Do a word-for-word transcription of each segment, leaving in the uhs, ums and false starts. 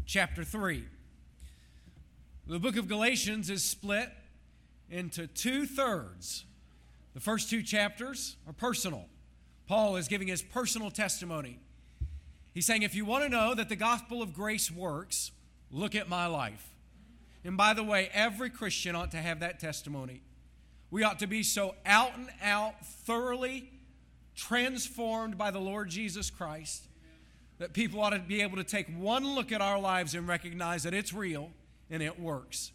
chapter three. The book of Galatians is split into two-thirds. The first two chapters are personal. Paul is giving his personal testimony. He's saying, if you want to know that the gospel of grace works, look at my life. And by the way, every Christian ought to have that testimony. We ought to be so out and out, thoroughly transformed by the Lord Jesus Christ that people ought to be able to take one look at our lives and recognize that it's real and it works.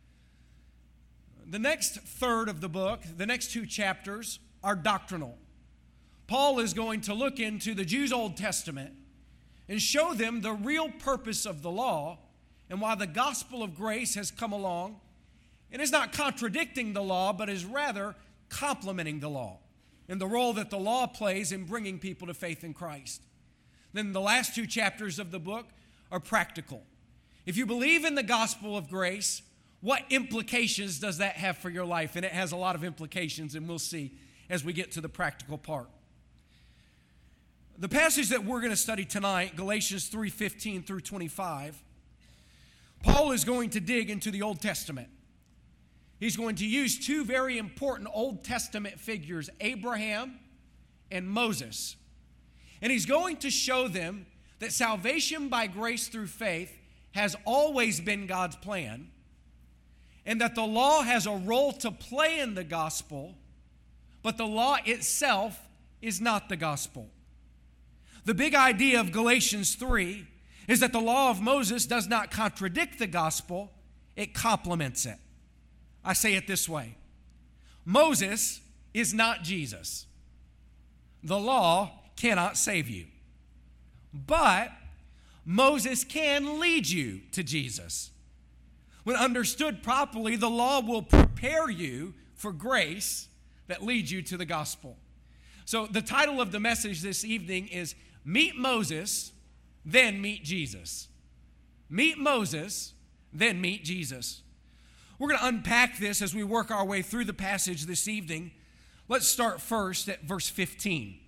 The next third of the book, the next two chapters, are doctrinal. Paul is going to look into the Jews' Old Testament and show them the real purpose of the law and why the gospel of grace has come along and is not contradicting the law, but is rather complementing the law and the role that the law plays in bringing people to faith in Christ. Then the last two chapters of the book are practical. If you believe in the gospel of grace, what implications does that have for your life? And it has a lot of implications, and we'll see as we get to the practical part. The passage that we're going to study tonight, Galatians three fifteen through twenty-five, Paul is going to dig into the Old Testament. He's going to use two very important Old Testament figures, Abraham and Moses. And he's going to show them that salvation by grace through faith has always been God's plan, and that the law has a role to play in the gospel, but the law itself is not the gospel. The big idea of Galatians three is that the law of Moses does not contradict the gospel, it complements it. I say it this way: Moses is not Jesus. The law cannot save you. But Moses can lead you to Jesus. When understood properly, the law will prepare you for grace that leads you to the gospel. So the title of the message this evening is Meet Moses, Then Meet Jesus. Meet Moses, then meet Jesus. We're going to unpack this as we work our way through the passage this evening. Let's start first at verse fifteen.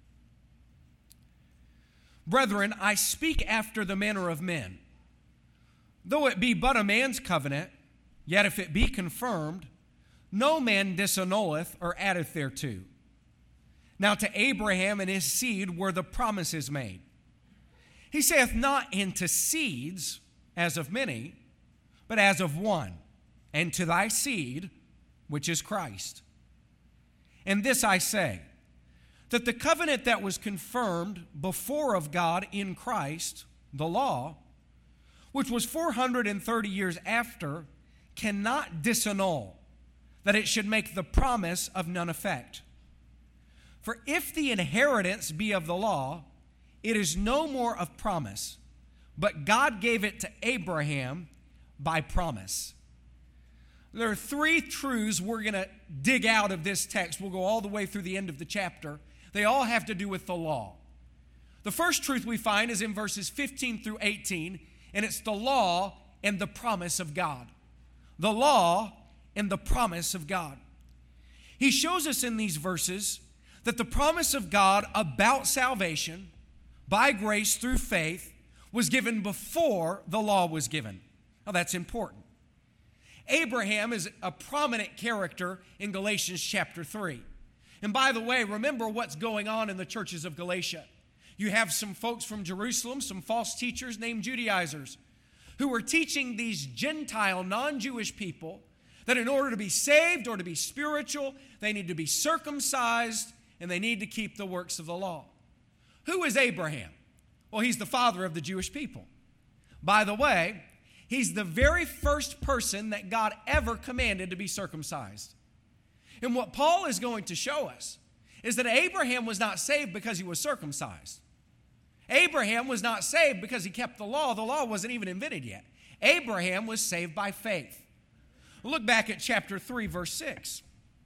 Brethren, I speak after the manner of men. Though it be but a man's covenant, yet if it be confirmed, no man disannulleth or addeth thereto. Now to Abraham and his seed were the promises made. He saith not into seeds, as of many, but as of one, and to thy seed, which is Christ. And this I say, that the covenant that was confirmed before of God in Christ, the law, which was four hundred thirty years after, cannot disannul, that it should make the promise of none effect. For if the inheritance be of the law, it is no more of promise, but God gave it to Abraham by promise. There are three truths we're going to dig out of this text. We'll go all the way through the end of the chapter. They all have to do with the law. The first truth we find is in verses fifteen through eighteen, and it's the law and the promise of God. The law and the promise of God. He shows us in these verses that the promise of God about salvation by grace through faith was given before the law was given. Now that's important. Abraham is a prominent character in Galatians chapter three. And by the way, remember what's going on in the churches of Galatia. You have some folks from Jerusalem, some false teachers named Judaizers, who were teaching these Gentile, non-Jewish people that in order to be saved or to be spiritual, they need to be circumcised and they need to keep the works of the law. Who is Abraham? Well, he's the father of the Jewish people. By the way, he's the very first person that God ever commanded to be circumcised. And what Paul is going to show us is that Abraham was not saved because he was circumcised. Abraham was not saved because he kept the law. The law wasn't even invented yet. Abraham was saved by faith. Look back at chapter three, verse six.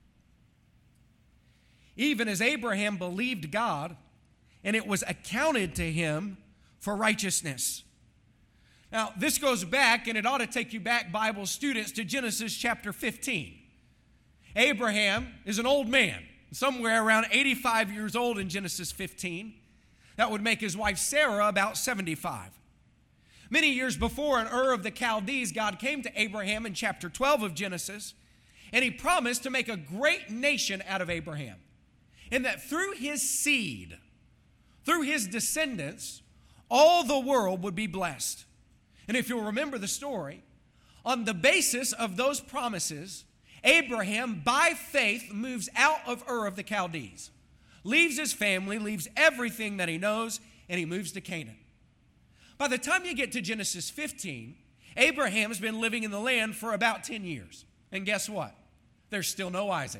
Even as Abraham believed God, and it was accounted to him for righteousness. Now, this goes back, and it ought to take you back, Bible students, to Genesis chapter fifteen. Abraham is an old man, somewhere around eighty-five years old in Genesis fifteen. That would make his wife Sarah about seventy-five. Many years before, in Ur of the Chaldees, God came to Abraham in chapter twelve of Genesis, and he promised to make a great nation out of Abraham, and that through his seed, through his descendants, all the world would be blessed. And if you'll remember the story, on the basis of those promises, Abraham, by faith, moves out of Ur of the Chaldees, leaves his family, leaves everything that he knows, and he moves to Canaan. By the time you get to Genesis fifteen, Abraham's been living in the land for about ten years. And guess what? There's still no Isaac.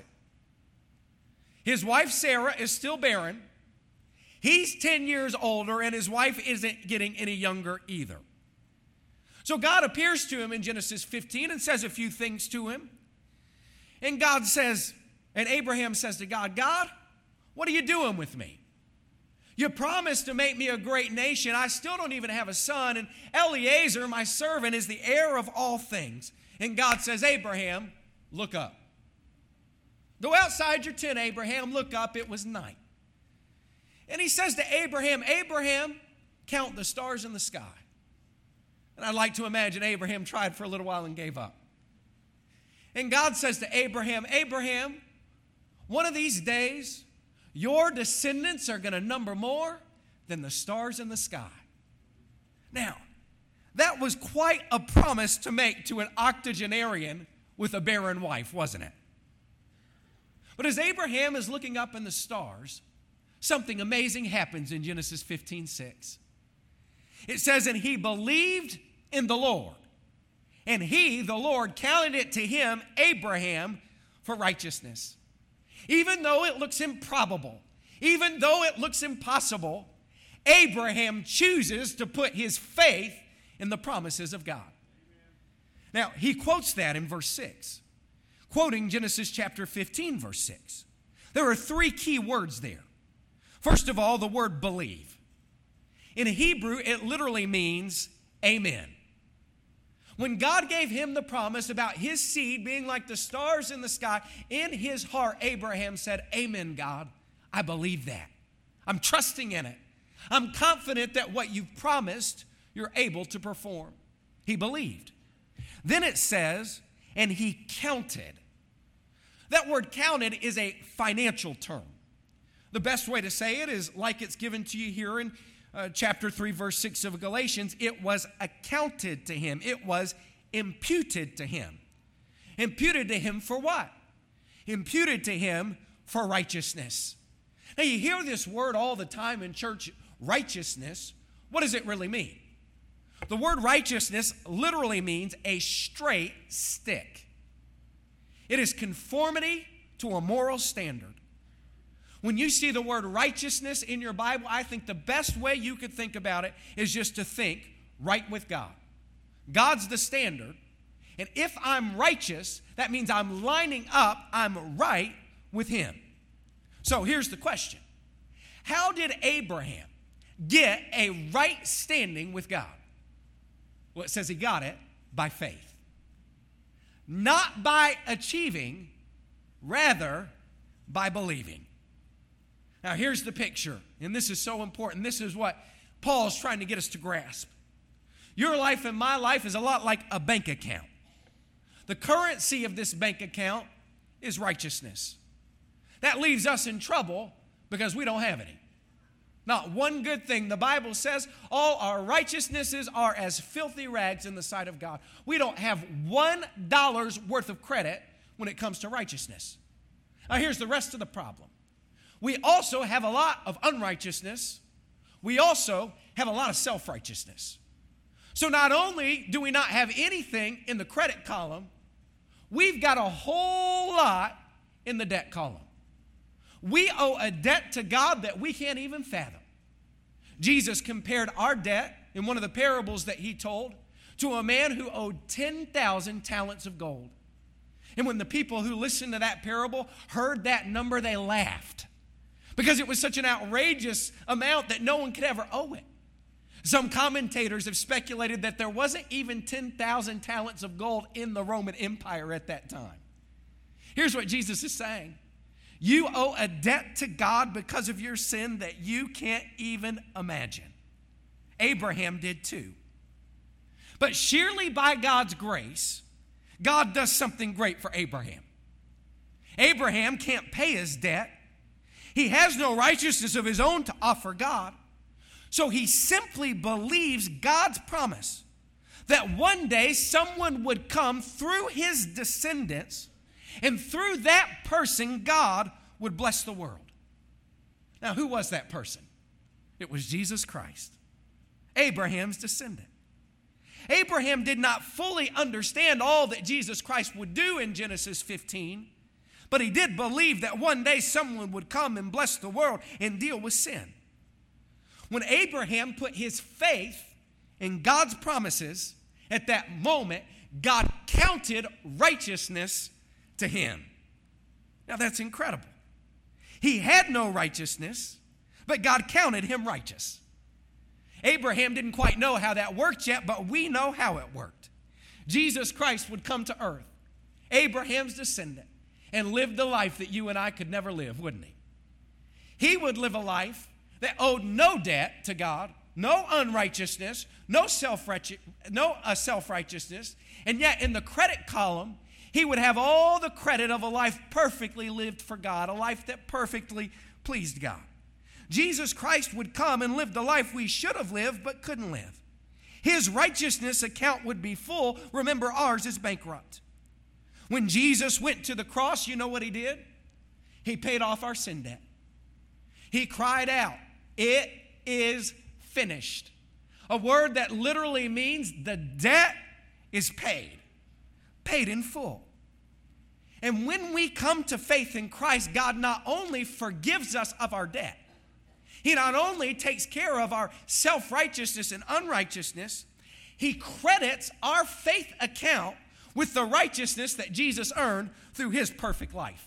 His wife Sarah is still barren. He's ten years older, and his wife isn't getting any younger either. So God appears to him in Genesis fifteen and says a few things to him. And God says, and Abraham says to God, God, what are you doing with me? You promised to make me a great nation. I still don't even have a son. And Eliezer, my servant, is the heir of all things. And God says, Abraham, look up. Go outside your tent, Abraham. Look up. It was night. And he says to Abraham, Abraham, count the stars in the sky. And I'd like to imagine Abraham tried for a little while and gave up. And God says to Abraham, Abraham, one of these days, your descendants are going to number more than the stars in the sky. Now, that was quite a promise to make to an octogenarian with a barren wife, wasn't it? But as Abraham is looking up in the stars, something amazing happens in Genesis fifteen six. It says, and he believed in the Lord, and he, the Lord, counted it to him, Abraham, for righteousness. Even though it looks improbable, even though it looks impossible, Abraham chooses to put his faith in the promises of God. Now, he quotes that in verse six, quoting Genesis chapter fifteen, verse six. There are three key words there. First of all, the word believe. In Hebrew, it literally means amen. When God gave him the promise about his seed being like the stars in the sky, in his heart, Abraham said, amen, God. I believe that. I'm trusting in it. I'm confident that what you've promised, you're able to perform. He believed. Then it says, and he counted. That word counted is a financial term. The best way to say it is like it's given to you here in Uh, chapter three, verse six of Galatians. It was accounted to him. It was imputed to him. Imputed to him for what? Imputed to him for righteousness. Now, you hear this word all the time in church, righteousness. What does it really mean? The word righteousness literally means a straight stick. It is conformity to a moral standard. When you see the word righteousness in your Bible, I think the best way you could think about it is just to think right with God. God's the standard. And if I'm righteous, that means I'm lining up, I'm right with him. So here's the question. How did Abraham get a right standing with God? Well, it says he got it by faith. Not by achieving, rather by believing. Now, here's the picture, and this is so important. This is what Paul's trying to get us to grasp. Your life and my life is a lot like a bank account. The currency of this bank account is righteousness. That leaves us in trouble because we don't have any. Not one good thing. The Bible says all our righteousnesses are as filthy rags in the sight of God. We don't have one dollar's worth of credit when it comes to righteousness. Now, here's the rest of the problem. We also have a lot of unrighteousness. We also have a lot of self-righteousness. So not only do we not have anything in the credit column, we've got a whole lot in the debt column. We owe a debt to God that we can't even fathom. Jesus compared our debt in one of the parables that he told to a man who owed ten thousand talents of gold. And when the people who listened to that parable heard that number, they laughed, because it was such an outrageous amount that no one could ever owe it. Some commentators have speculated that there wasn't even ten thousand talents of gold in the Roman Empire at that time. Here's what Jesus is saying. You owe a debt to God because of your sin that you can't even imagine. Abraham did too. But sheerly by God's grace, God does something great for Abraham. Abraham can't pay his debt. He has no righteousness of his own to offer God. So he simply believes God's promise that one day someone would come through his descendants, and through that person, God would bless the world. Now, who was that person? It was Jesus Christ, Abraham's descendant. Abraham did not fully understand all that Jesus Christ would do in Genesis fifteen, but he did believe that one day someone would come and bless the world and deal with sin. When Abraham put his faith in God's promises, at that moment, God counted righteousness to him. Now that's incredible. He had no righteousness, but God counted him righteous. Abraham didn't quite know how that worked yet, but we know how it worked. Jesus Christ would come to earth, Abraham's descendant, and live the life that you and I could never live, wouldn't he? He would live a life that owed no debt to God, no unrighteousness, no self-righteous, no uh, self-righteousness, and yet in the credit column, he would have all the credit of a life perfectly lived for God, a life that perfectly pleased God. Jesus Christ would come and live the life we should have lived but couldn't live. His righteousness account would be full. Remember, ours is bankrupt. When Jesus went to the cross, you know what he did? He paid off our sin debt. He cried out, "It is finished." A word that literally means the debt is paid, paid in full. And when we come to faith in Christ, God not only forgives us of our debt, he not only takes care of our self-righteousness and unrighteousness, he credits our faith account with the righteousness that Jesus earned through his perfect life.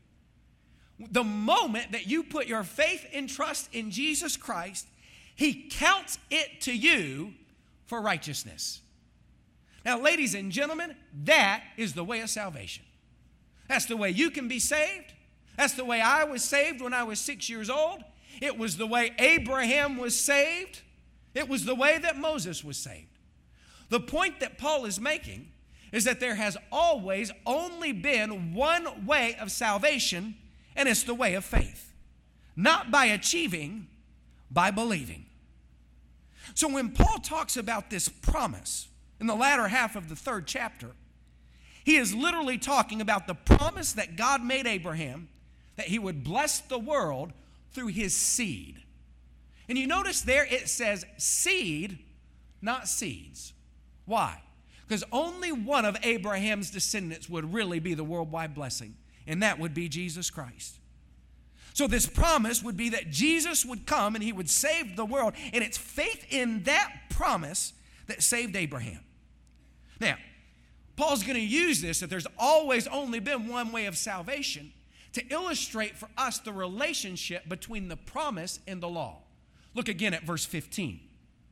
The moment that you put your faith and trust in Jesus Christ, he counts it to you for righteousness. Now, ladies and gentlemen, that is the way of salvation. That's the way you can be saved. That's the way I was saved when I was six years old. It was the way Abraham was saved. It was the way that Moses was saved. The point that Paul is making is that there has always only been one way of salvation, and it's the way of faith. Not by achieving, by believing. So when Paul talks about this promise in the latter half of the third chapter, he is literally talking about the promise that God made Abraham that he would bless the world through his seed. And you notice there it says seed, not seeds. Why? Because only one of Abraham's descendants would really be the worldwide blessing, and that would be Jesus Christ. So this promise would be that Jesus would come and he would save the world, and it's faith in that promise that saved Abraham. Now, Paul's going to use this, that there's always only been one way of salvation, to illustrate for us the relationship between the promise and the law. Look again at verse fifteen.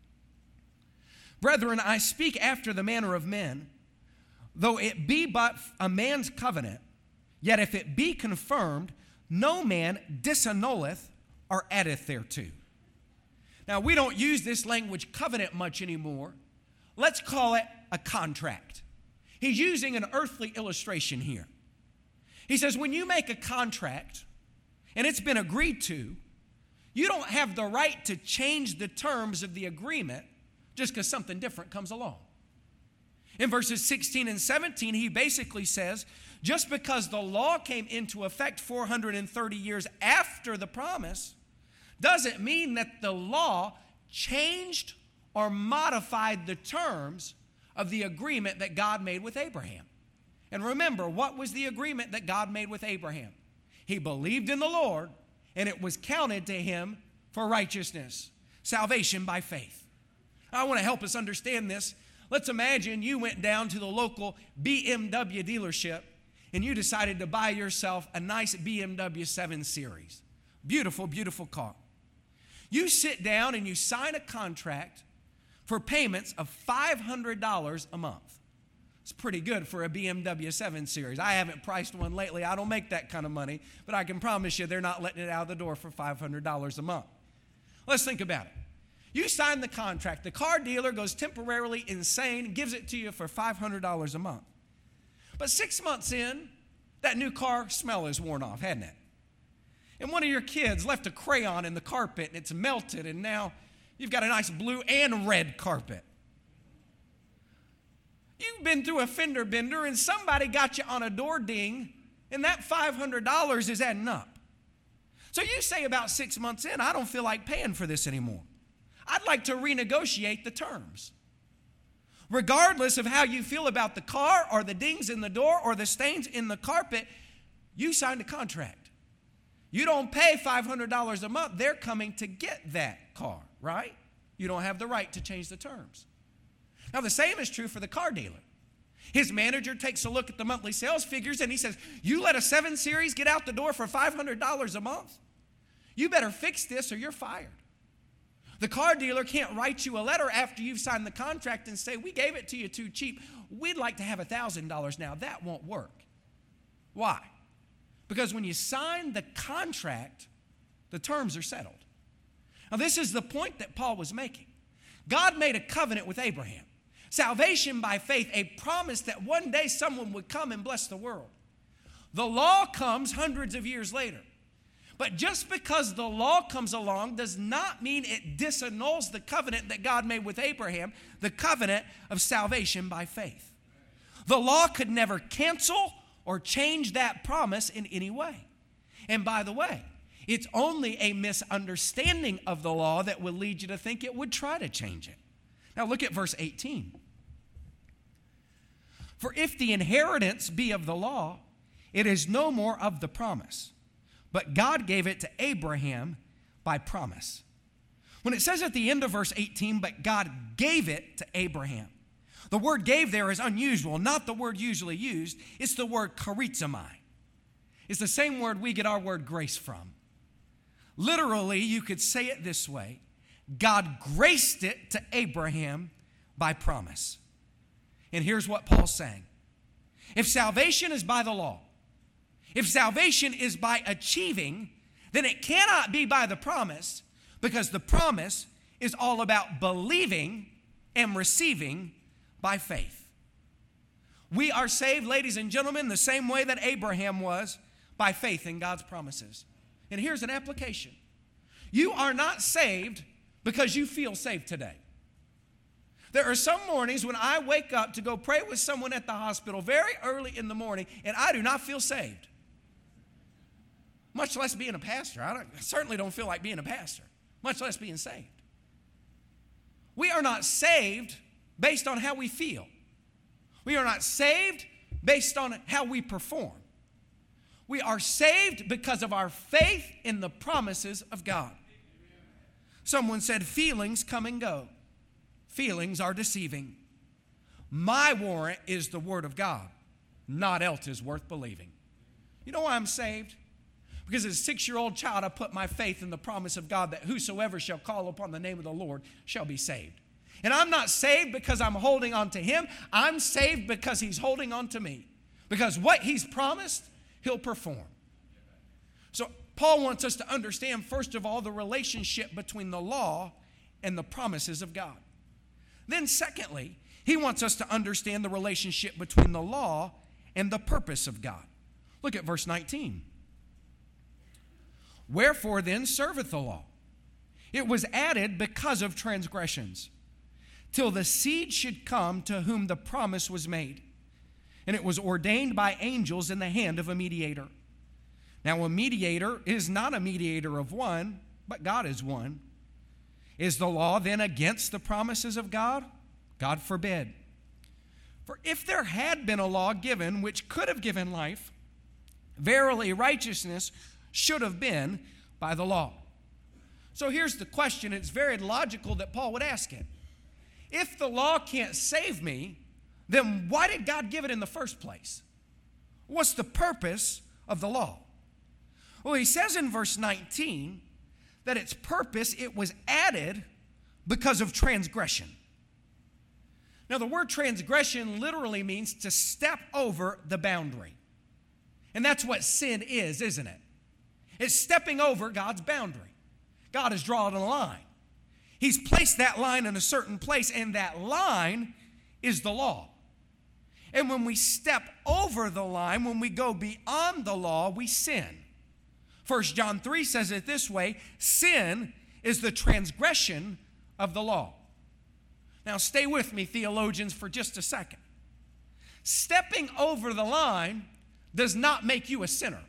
"Brethren, I speak after the manner of men, though it be but a man's covenant, yet if it be confirmed, no man disannulleth or addeth thereto." Now, we don't use this language covenant much anymore. Let's call it a contract. He's using an earthly illustration here. He says, when you make a contract and it's been agreed to, you don't have the right to change the terms of the agreement just because something different comes along. In verses sixteen and seventeen, he basically says, just because the law came into effect four hundred thirty years after the promise, doesn't mean that the law changed or modified the terms of the agreement that God made with Abraham. And remember, what was the agreement that God made with Abraham? He believed in the Lord, and it was counted to him for righteousness, salvation by faith. I want to help us understand this. Let's imagine you went down to the local B M W dealership, and you decided to buy yourself a nice B M W seven series. Beautiful, beautiful car. You sit down and you sign a contract for payments of five hundred dollars a month. It's pretty good for a B M W seven series. I haven't priced one lately. I don't make that kind of money, but I can promise you they're not letting it out of the door for five hundred dollars a month. Let's think about it. You sign the contract. The car dealer goes temporarily insane and gives it to you for five hundred dollars a month. But six months in, that new car smell is worn off, hadn't it? And one of your kids left a crayon in the carpet and it's melted, and now you've got a nice blue and red carpet. You've been through a fender bender and somebody got you on a door ding, and that five hundred dollars is adding up. So you say about six months in, I don't feel like paying for this anymore. I'd like to renegotiate the terms. Regardless of how you feel about the car or the dings in the door or the stains in the carpet, you signed a contract. You don't pay five hundred dollars a month. They're coming to get that car, right? You don't have the right to change the terms. Now, the same is true for the car dealer. His manager takes a look at the monthly sales figures and he says, you let a seven series get out the door for five hundred dollars a month? You better fix this or you're fired. The car dealer can't write you a letter after you've signed the contract and say, we gave it to you too cheap. We'd like to have one thousand dollars now. That won't work. Why? Because when you sign the contract, the terms are settled. Now, this is the point that Paul was making. God made a covenant with Abraham. Salvation by faith, a promise that one day someone would come and bless the world. The law comes hundreds of years later. But just because the law comes along does not mean it disannuls the covenant that God made with Abraham, the covenant of salvation by faith. The law could never cancel or change that promise in any way. And by the way, it's only a misunderstanding of the law that will lead you to think it would try to change it. Now look at verse eighteen. For if the inheritance be of the law, it is no more of the promise. But God gave it to Abraham by promise. When it says at the end of verse eighteen, but God gave it to Abraham, the word gave there is unusual, not the word usually used. It's the word charizomai. It's the same word we get our word grace from. Literally, you could say it this way: God graced it to Abraham by promise. And here's what Paul's saying. If salvation is by the law, if salvation is by achieving, then it cannot be by the promise, because the promise is all about believing and receiving by faith. We are saved, ladies and gentlemen, the same way that Abraham was, by faith in God's promises. And here's an application. You are not saved because you feel saved today. There are some mornings when I wake up to go pray with someone at the hospital very early in the morning, and I do not feel saved. Much less being a pastor. I, don't, I certainly don't feel like being a pastor, much less being saved. We are not saved based on how we feel. We are not saved based on how we perform. We are saved because of our faith in the promises of God. Someone said, feelings come and go. Feelings are deceiving. My warrant is the word of God. Not else is worth believing. You know why I'm saved? Because as a six-year-old child, I put my faith in the promise of God that whosoever shall call upon the name of the Lord shall be saved. And I'm not saved because I'm holding on to him. I'm saved because he's holding on to me. Because what he's promised, he'll perform. So Paul wants us to understand, first of all, the relationship between the law and the promises of God. Then secondly, he wants us to understand the relationship between the law and the purpose of God. Look at verse nineteen. Wherefore then serveth the law? It was added because of transgressions, till the seed should come to whom the promise was made. And it was ordained by angels in the hand of a mediator. Now a mediator is not a mediator of one, but God is one. Is the law then against the promises of God? God forbid. For if there had been a law given which could have given life, verily righteousness should have been by the law. So here's the question. It's very logical that Paul would ask it. If the law can't save me, then why did God give it in the first place? What's the purpose of the law? Well, he says in verse nineteen that its purpose, it was added because of transgression. Now, the word transgression literally means to step over the boundary. And that's what sin is, isn't it? It's stepping over God's boundary. God has drawn a line. He's placed that line in a certain place, and that line is the law. And when we step over the line, when we go beyond the law, we sin. First John three says it this way: sin is the transgression of the law. Now stay with me, theologians, for just a second. Stepping over the line does not make you a sinner.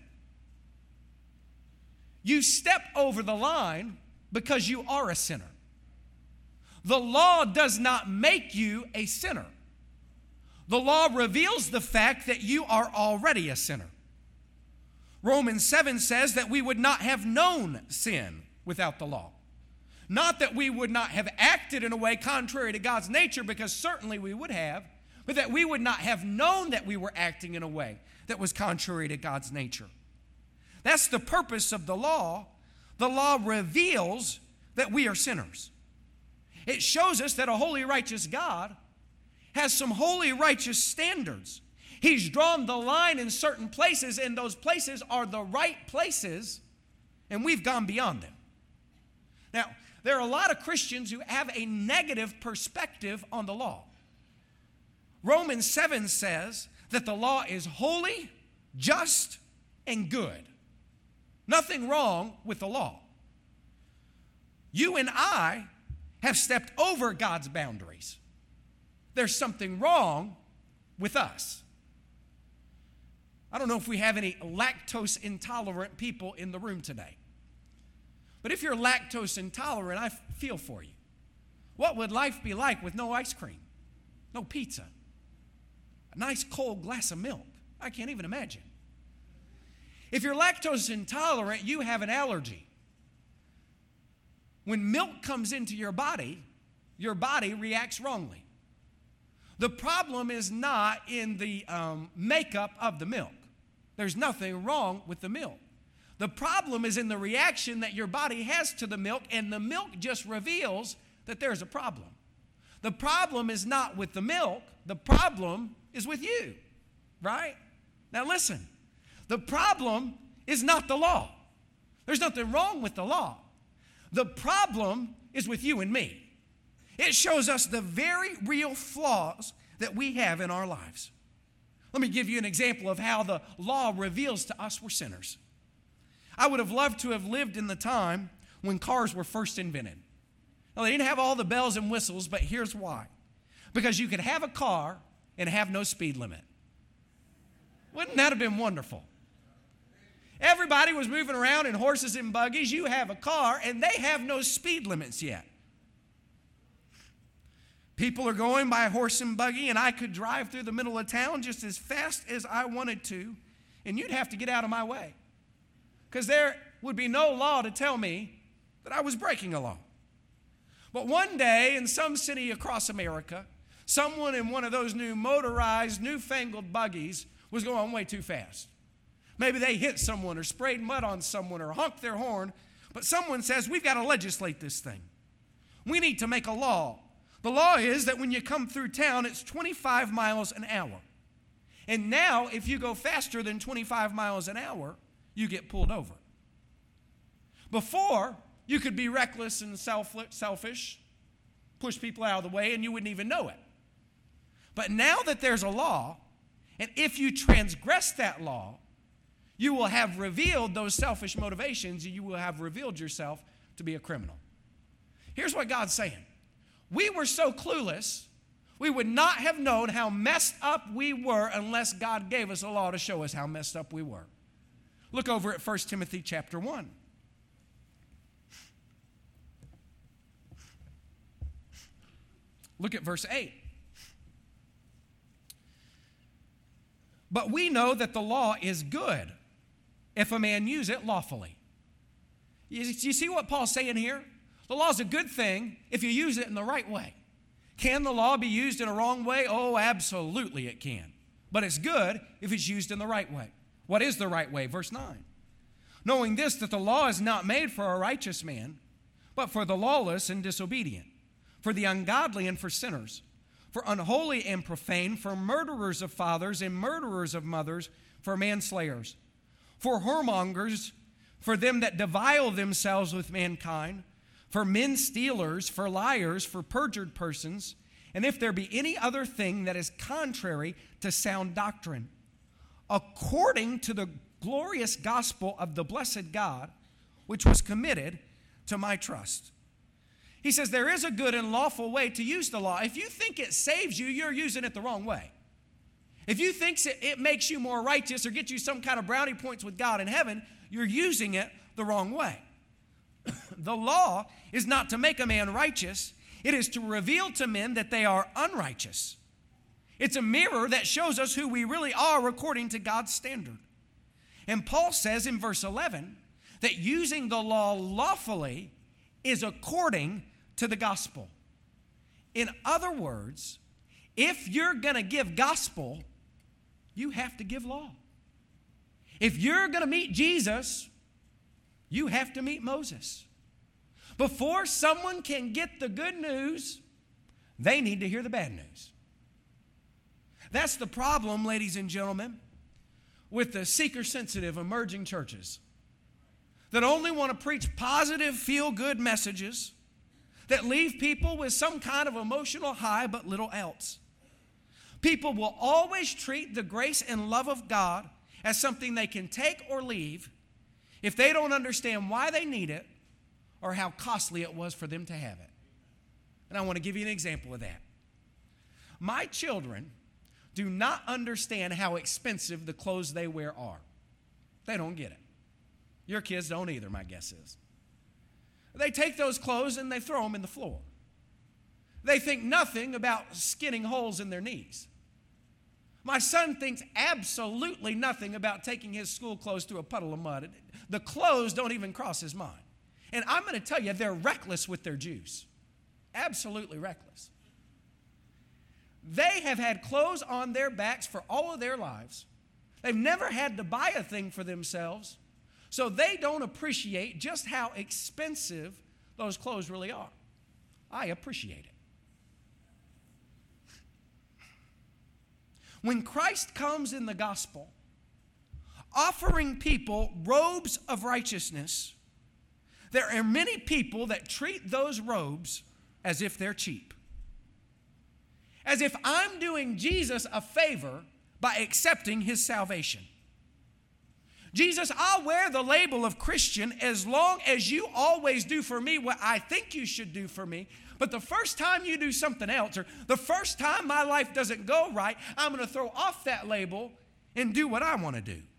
You step over the line because you are a sinner. The law does not make you a sinner. The law reveals the fact that you are already a sinner. Romans seven says that we would not have known sin without the law. Not that we would not have acted in a way contrary to God's nature, because certainly we would have, but that we would not have known that we were acting in a way that was contrary to God's nature. That's the purpose of the law. The law reveals that we are sinners. It shows us that a holy, righteous God has some holy, righteous standards. He's drawn the line in certain places, and those places are the right places, and we've gone beyond them. Now, there are a lot of Christians who have a negative perspective on the law. Romans seven says that the law is holy, just, and good. Nothing wrong with the law. You and I have stepped over God's boundaries. There's something wrong with us. I don't know if we have any lactose intolerant people in the room today. But if you're lactose intolerant, I feel for you. What would life be like with no ice cream, no pizza, a nice cold glass of milk? I can't even imagine. If you're lactose intolerant, you have an allergy. When milk comes into your body, your body reacts wrongly. The problem is not in the um, makeup of the milk. There's nothing wrong with the milk. The problem is in the reaction that your body has to the milk, and the milk just reveals that there's a problem. The problem is not with the milk. The problem is with you, right? Now listen, the problem is not the law. There's nothing wrong with the law. The problem is with you and me. It shows us the very real flaws that we have in our lives. Let me give you an example of how the law reveals to us we're sinners. I would have loved to have lived in the time when cars were first invented. Now, they didn't have all the bells and whistles, but here's why. Because you could have a car and have no speed limit. Wouldn't that have been wonderful? Everybody was moving around in horses and buggies. You have a car, and they have no speed limits yet. People are going by horse and buggy, and I could drive through the middle of town just as fast as I wanted to, and you'd have to get out of my way, because there would be no law to tell me that I was breaking a law. But one day in some city across America, someone in one of those new motorized, newfangled buggies was going way too fast. Maybe they hit someone or sprayed mud on someone or honked their horn, but someone says, we've got to legislate this thing. We need to make a law. The law is that when you come through town, it's twenty-five miles an hour. And now, if you go faster than twenty-five miles an hour, you get pulled over. Before, you could be reckless and selfish, push people out of the way, and you wouldn't even know it. But now that there's a law, and if you transgress that law, you will have revealed those selfish motivations, and you will have revealed yourself to be a criminal. Here's what God's saying. We were so clueless, we would not have known how messed up we were unless God gave us a law to show us how messed up we were. Look over at First Timothy chapter one. Look at verse eight. But we know that the law is good if a man use it lawfully. You, you see what Paul's saying here? The law is a good thing if you use it in the right way. Can the law be used in a wrong way? Oh, absolutely it can. But it's good if it's used in the right way. What is the right way? Verse nine. Knowing this, that the law is not made for a righteous man, but for the lawless and disobedient, for the ungodly and for sinners, for unholy and profane, for murderers of fathers and murderers of mothers, for manslayers, for whoremongers, for them that defile themselves with mankind, for men stealers, for liars, for perjured persons, and if there be any other thing that is contrary to sound doctrine, according to the glorious gospel of the blessed God, which was committed to my trust. He says there is a good and lawful way to use the law. If you think it saves you, you're using it the wrong way. If you think it makes you more righteous or gets you some kind of brownie points with God in heaven, you're using it the wrong way. The law is not to make a man righteous. It is to reveal to men that they are unrighteous. It's a mirror that shows us who we really are according to God's standard. And Paul says in verse eleven that using the law lawfully is according to the gospel. In other words, if you're going to give gospel, you have to give law. If you're going to meet Jesus, you have to meet Moses. Before someone can get the good news, they need to hear the bad news. That's the problem, ladies and gentlemen, with the seeker-sensitive emerging churches that only want to preach positive, feel-good messages that leave people with some kind of emotional high but little else. People will always treat the grace and love of God as something they can take or leave if they don't understand why they need it or how costly it was for them to have it. And I want to give you an example of that. My children do not understand how expensive the clothes they wear are. They don't get it. Your kids don't either, my guess is. They take those clothes and they throw them in the floor. They think nothing about skinning holes in their knees. My son thinks absolutely nothing about taking his school clothes through a puddle of mud. The clothes don't even cross his mind. And I'm going to tell you, they're reckless with their juice. Absolutely reckless. They have had clothes on their backs for all of their lives. They've never had to buy a thing for themselves, so they don't appreciate just how expensive those clothes really are. I appreciate it. When Christ comes in the gospel, offering people robes of righteousness, there are many people that treat those robes as if they're cheap. As if I'm doing Jesus a favor by accepting his salvation. Jesus, I'll wear the label of Christian as long as you always do for me what I think you should do for me. But the first time you do something else, or the first time my life doesn't go right, I'm going to throw off that label and do what I want to do.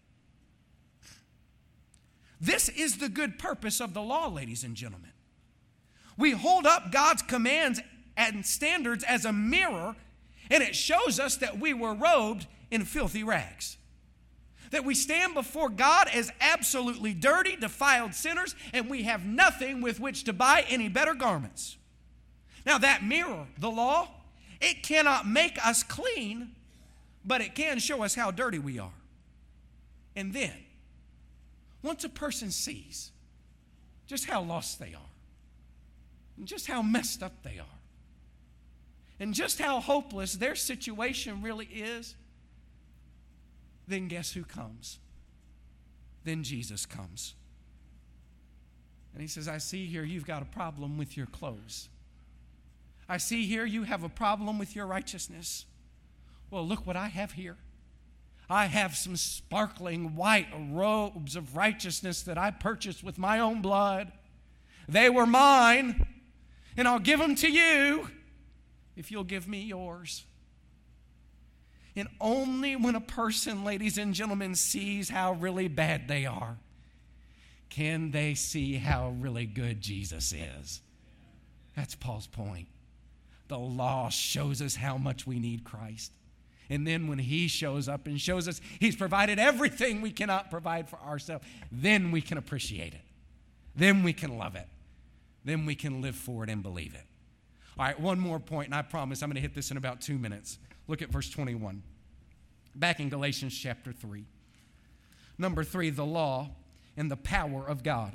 This is the good purpose of the law, ladies and gentlemen. We hold up God's commands and standards as a mirror, and it shows us that we were robed in filthy rags. That we stand before God as absolutely dirty, defiled sinners, and we have nothing with which to buy any better garments. Now that mirror, the law, it cannot make us clean, but it can show us how dirty we are. And then, once a person sees just how lost they are, and just how messed up they are, and just how hopeless their situation really is, then guess who comes? Then Jesus comes. And he says, I see here you've got a problem with your clothes. I see here you have a problem with your righteousness. Well, look what I have here. I have some sparkling white robes of righteousness that I purchased with my own blood. They were mine, and I'll give them to you if you'll give me yours. And only when a person, ladies and gentlemen, sees how really bad they are, can they see how really good Jesus is. That's Paul's point. The law shows us how much we need Christ. And then when he shows up and shows us he's provided everything we cannot provide for ourselves, then we can appreciate it. Then we can love it. Then we can live for it and believe it. All right, one more point, and I promise I'm going to hit this in about two minutes. Look at verse twenty-one. Back in Galatians chapter three. Number three, the law and the power of God.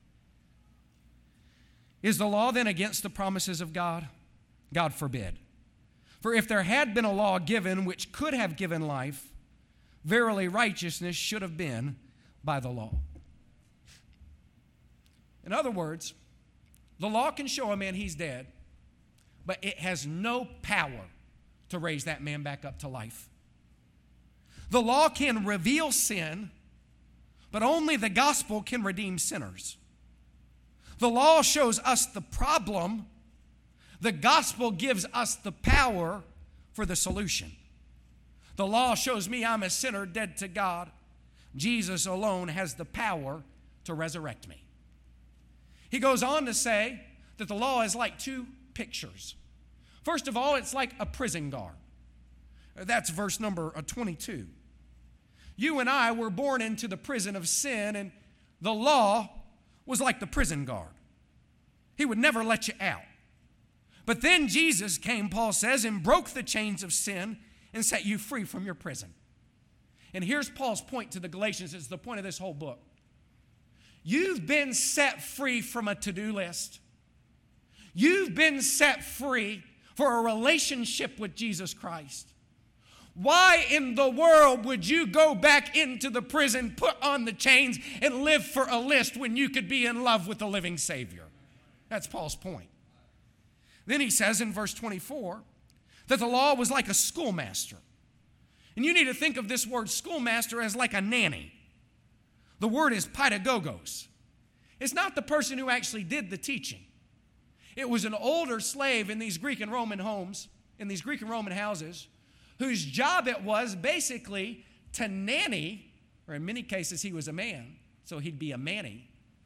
Is the law then against the promises of God? God forbid. For if there had been a law given which could have given life, verily righteousness should have been by the law. In other words, The law can show a man he's dead, but it has no power to raise that man back up to life. The law can reveal sin, but only the gospel can redeem sinners. The law shows us the problem. The gospel gives us the power for the solution. The law shows me I'm a sinner dead to God. Jesus alone has the power to resurrect me. He goes on to say that the law is like two pictures. First of all, it's like a prison guard. That's verse number twenty-two. You and I were born into the prison of sin, and the law was like the prison guard. He would never let you out. But then Jesus came, Paul says, and broke the chains of sin and set you free from your prison. And here's Paul's point to the Galatians. It's the point of this whole book. You've been set free from a to-do list. You've been set free for a relationship with Jesus Christ. Why in the world would you go back into the prison, put on the chains, and live for a list when you could be in love with the living Savior? That's Paul's point. Then he says in verse twenty-four that the law was like a schoolmaster. And you need to think of this word schoolmaster as like a nanny. The word is pedagogos. It's not the person who actually did the teaching. It was an older slave in these Greek and Roman homes, in these Greek and Roman houses, whose job it was basically to nanny, or in many cases he was a man, so he'd be a manny,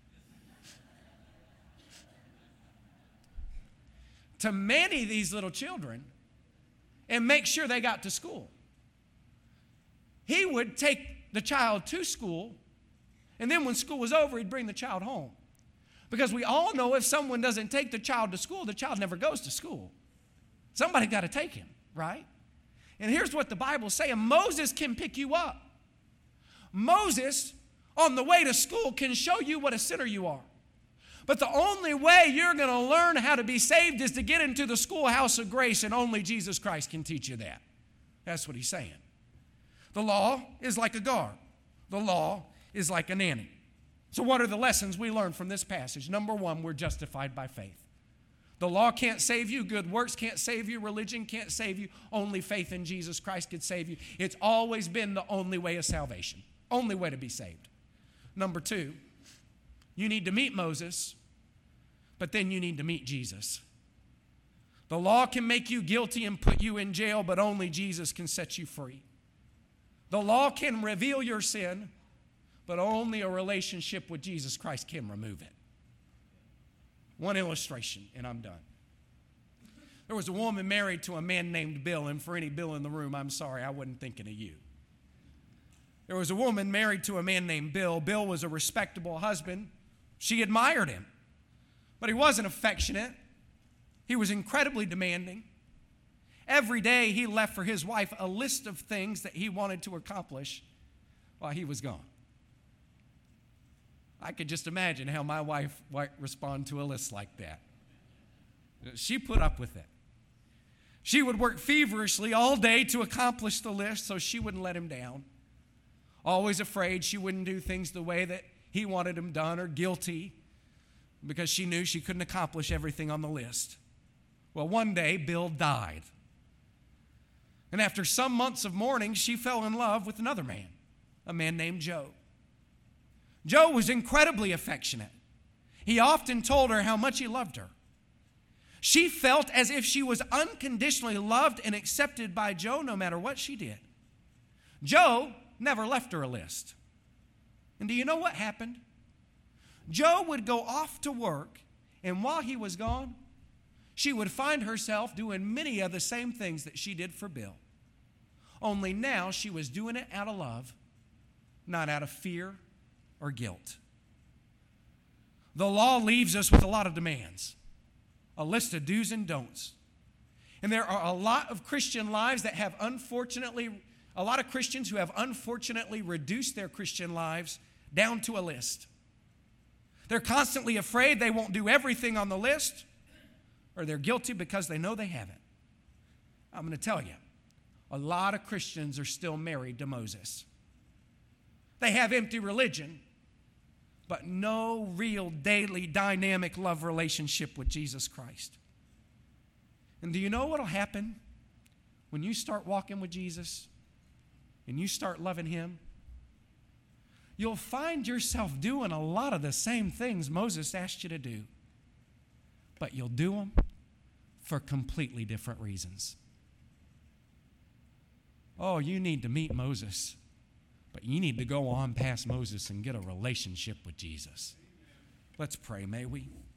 to manny these little children and make sure they got to school. He would take the child to school, and then when school was over, he'd bring the child home. Because we all know if someone doesn't take the child to school, the child never goes to school. Somebody got to take him, right? And here's what the Bible's saying. Moses can pick you up. Moses, on the way to school, can show you what a sinner you are. But the only way you're going to learn how to be saved is to get into the schoolhouse of grace, and only Jesus Christ can teach you that. That's what he's saying. The law is like a guard. The law is like a nanny. So what are the lessons we learn from this passage? Number one, we're justified by faith. The law can't save you. Good works can't save you. Religion can't save you. Only faith in Jesus Christ could save you. It's always been the only way of salvation. Only way to be saved. Number two, you need to meet Moses, but then you need to meet Jesus. The law can make you guilty and put you in jail, but only Jesus can set you free. The law can reveal your sin, but only a relationship with Jesus Christ can remove it. One illustration, and I'm done. There was a woman married to a man named Bill, and for any Bill in the room, I'm sorry, I wasn't thinking of you. There was a woman married to a man named Bill. Bill was a respectable husband. She admired him, but he wasn't affectionate. He was incredibly demanding. Every day he left for his wife a list of things that he wanted to accomplish while he was gone. I could just imagine how my wife might respond to a list like that. She put up with it. She would work feverishly all day to accomplish the list so she wouldn't let him down. Always afraid she wouldn't do things the way that he wanted them done, or guilty because she knew she couldn't accomplish everything on the list. Well, one day, Bill died. And after some months of mourning, she fell in love with another man, a man named Joe. Joe was incredibly affectionate. He often told her how much he loved her. She felt as if she was unconditionally loved and accepted by Joe no matter what she did. Joe never left her a list. And do you know what happened? Joe would go off to work, and while he was gone, she would find herself doing many of the same things that she did for Bill. Only now she was doing it out of love, not out of fear or guilt. The law leaves us with a lot of demands, a list of do's and don'ts. And there are a lot of Christian lives that have unfortunately, a lot of Christians who have unfortunately reduced their Christian lives down to a list. They're constantly afraid they won't do everything on the list, or they're guilty because they know they haven't. I'm going to tell you, a lot of Christians are still married to Moses. They have empty religion, but no real daily dynamic love relationship with Jesus Christ. And do you know what will happen when you start walking with Jesus and you start loving Him? You'll find yourself doing a lot of the same things Moses asked you to do, but you'll do them for completely different reasons. Oh, you need to meet Moses, but you need to go on past Moses and get a relationship with Jesus. Let's pray, may we?